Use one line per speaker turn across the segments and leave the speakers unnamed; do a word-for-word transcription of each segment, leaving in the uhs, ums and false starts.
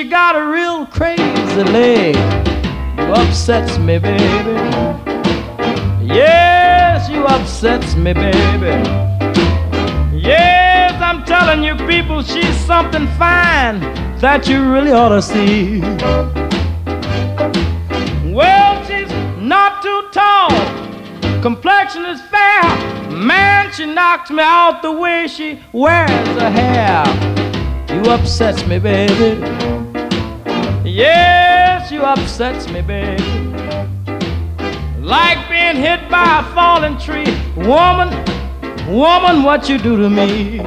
got a real crazy leg. You upsets me, baby. Yes, you upsets me, baby. Yes, I'm telling you people, she's something fine that you really ought to see. Well, she's not too tall, complexion is fair. Man, she knocks me out the way she wears her hair. You upsets me, baby. Yes, you upsets me, baby. Like being hit by a falling tree. Woman, woman, what you do to me?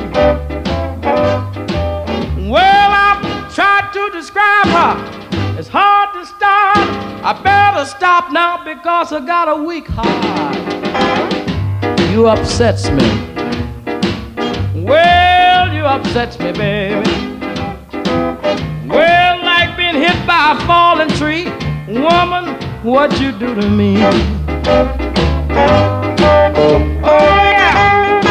Well, I've tried to describe her. It's hard to start. I better stop now because I got a weak heart. You upsets me. Well, you upsets me, baby. Well, like being hit by a falling tree. Woman, what you do to me? Oh, yeah.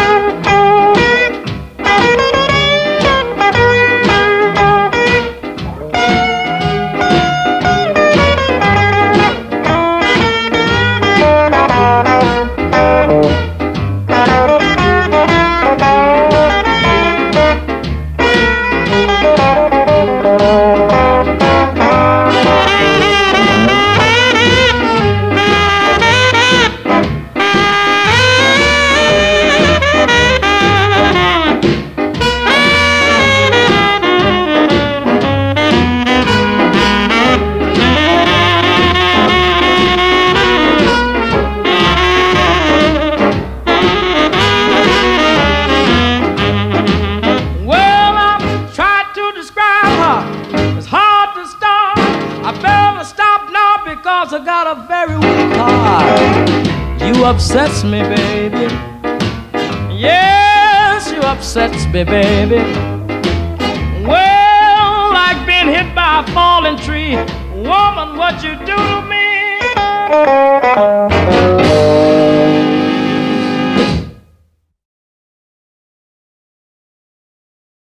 I got a very weak heart. You upsets me, baby. Yes, you upsets me, baby. Well, like being hit by a falling tree. Woman, what you do to me?